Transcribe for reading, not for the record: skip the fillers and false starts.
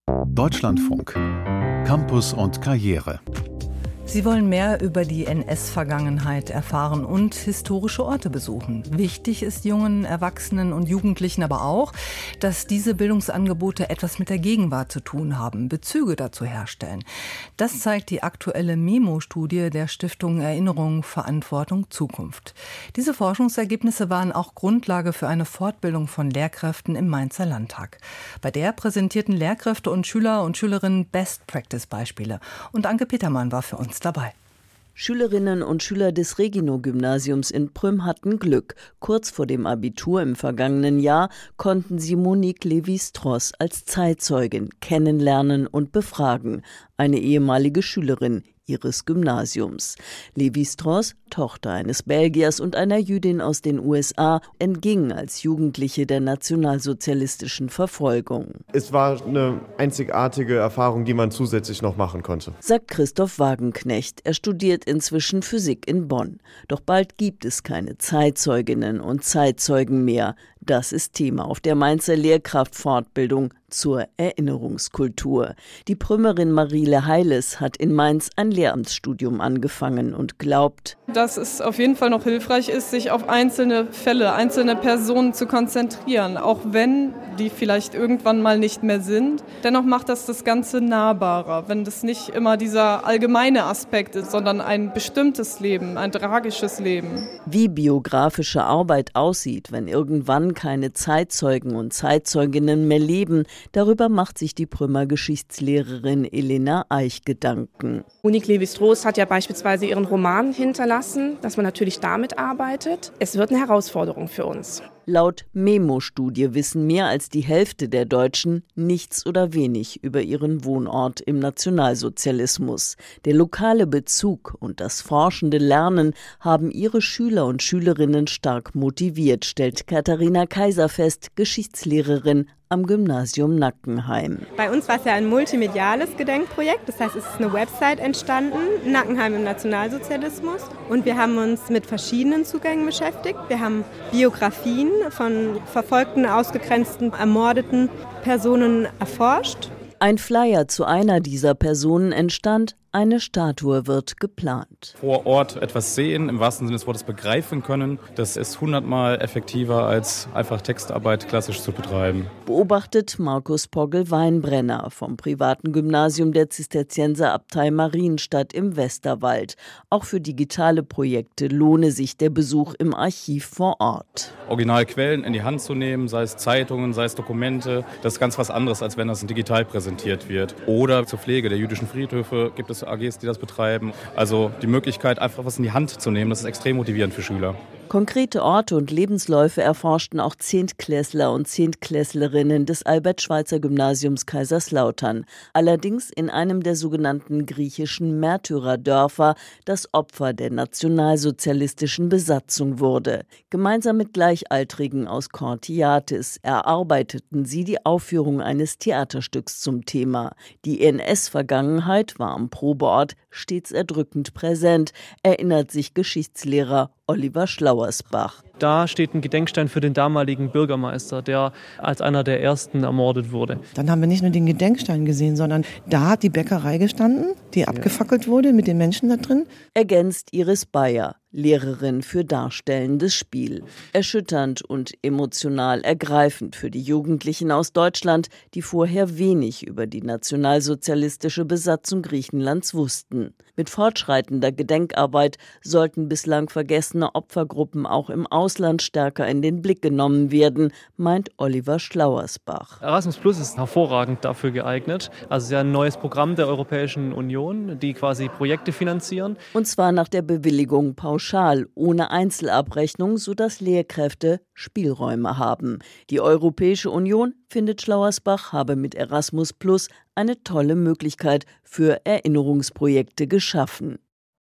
Deutschlandfunk. Campus und Karriere. Sie wollen mehr über die NS-Vergangenheit erfahren und historische Orte besuchen. Wichtig ist jungen Erwachsenen und Jugendlichen aber auch, dass diese Bildungsangebote etwas mit der Gegenwart zu tun haben, Bezüge dazu herstellen. Das zeigt die aktuelle MEMO-Studie der Stiftung Erinnerung, Verantwortung, Zukunft. Diese Forschungsergebnisse waren auch Grundlage für eine Fortbildung von Lehrkräften im Mainzer Landtag. Bei der präsentierten Lehrkräfte und Schüler und Schülerinnen Best-Practice-Beispiele. Und Anke Petermann war für uns dabei. Schülerinnen und Schüler des Regino-Gymnasiums in Prüm hatten Glück. Kurz vor dem Abitur im vergangenen Jahr konnten sie Monique Lévi-Strauss als Zeitzeugin kennenlernen und befragen, eine ehemalige Schülerin ihres Gymnasiums. Lévi-Strauss, Tochter eines Belgiers und einer Jüdin aus den USA, entging als Jugendliche der nationalsozialistischen Verfolgung. Es war eine einzigartige Erfahrung, die man zusätzlich noch machen konnte, sagt Christoph Wagenknecht. Er studiert inzwischen Physik in Bonn. Doch bald gibt es keine Zeitzeuginnen und Zeitzeugen mehr. Das ist Thema auf der Mainzer Lehrkraftfortbildung zur Erinnerungskultur. Die Prümerin Mariele Heiles hat in Mainz ein Lehramtsstudium angefangen und glaubt, dass es auf jeden Fall noch hilfreich ist, sich auf einzelne Fälle, einzelne Personen zu konzentrieren, auch wenn die vielleicht irgendwann mal nicht mehr sind. Dennoch macht das Ganze nahbarer, wenn das nicht immer dieser allgemeine Aspekt ist, sondern ein bestimmtes Leben, ein tragisches Leben. Wie biografische Arbeit aussieht, wenn irgendwann keine Zeitzeugen und Zeitzeuginnen mehr leben, darüber macht sich die Prümer Geschichtslehrerin Elena Eich Gedanken. Monique Lévi-Strauss hat ja beispielsweise ihren Roman hinterlassen, dass man natürlich damit arbeitet. Es wird eine Herausforderung für uns. Laut MEMO-Studie wissen mehr als die Hälfte der Deutschen nichts oder wenig über ihren Wohnort im Nationalsozialismus. Der lokale Bezug und das forschende Lernen haben ihre Schüler und Schülerinnen stark motiviert, stellt Katharina Kaiser fest, Geschichtslehrerin am Gymnasium Nackenheim. Bei uns war es ja ein multimediales Gedenkprojekt, das heißt, es ist eine Website entstanden, Nackenheim im Nationalsozialismus, und wir haben uns mit verschiedenen Zugängen beschäftigt. Wir haben Biografien von verfolgten, ausgegrenzten, ermordeten Personen erforscht. Ein Flyer zu einer dieser Personen entstand. Eine Statue wird geplant. Vor Ort etwas sehen, im wahrsten Sinne des Wortes begreifen können, das ist 100-mal effektiver, als einfach Textarbeit klassisch zu betreiben. Beobachtet Markus Pogge-Weinbrenner vom privaten Gymnasium der Zisterzienserabtei Marienstadt im Westerwald. Auch für digitale Projekte lohne sich der Besuch im Archiv vor Ort. Originalquellen in die Hand zu nehmen, sei es Zeitungen, sei es Dokumente, das ist ganz was anderes, als wenn das digital präsentiert wird. Oder zur Pflege der jüdischen Friedhöfe gibt es AGs, die das betreiben. Also die Möglichkeit, einfach was in die Hand zu nehmen, das ist extrem motivierend für Schüler. Konkrete Orte und Lebensläufe erforschten auch Zehntklässler und Zehntklässlerinnen des Albert-Schweitzer-Gymnasiums Kaiserslautern. Allerdings in einem der sogenannten griechischen Märtyrerdörfer, das Opfer der nationalsozialistischen Besatzung wurde. Gemeinsam mit Gleichaltrigen aus Chortiatis erarbeiteten sie die Aufführung eines Theaterstücks zum Thema. Die NS-Vergangenheit war am Probeort stets erdrückend präsent, erinnert sich Geschichtslehrer Oliver Schlauersbach. Da steht ein Gedenkstein für den damaligen Bürgermeister, der als einer der ersten ermordet wurde. Dann haben wir nicht nur den Gedenkstein gesehen, sondern da hat die Bäckerei gestanden, die abgefackelt wurde mit den Menschen da drin. Ergänzt Iris Bayer, Lehrerin für darstellendes Spiel. Erschütternd und emotional ergreifend für die Jugendlichen aus Deutschland, die vorher wenig über die nationalsozialistische Besatzung Griechenlands wussten. Mit fortschreitender Gedenkarbeit sollten bislang vergessene Opfergruppen auch im Ausland stärker in den Blick genommen werden, meint Oliver Schlauersbach. Erasmus Plus ist hervorragend dafür geeignet. Also es ist ja ein neues Programm der Europäischen Union, die quasi Projekte finanzieren. Und zwar nach der Bewilligung pauschal, ohne Einzelabrechnung, sodass Lehrkräfte Spielräume haben. Die Europäische Union, findet Schlauersbach, habe mit Erasmus Plus eine tolle Möglichkeit für Erinnerungsprojekte geschaffen.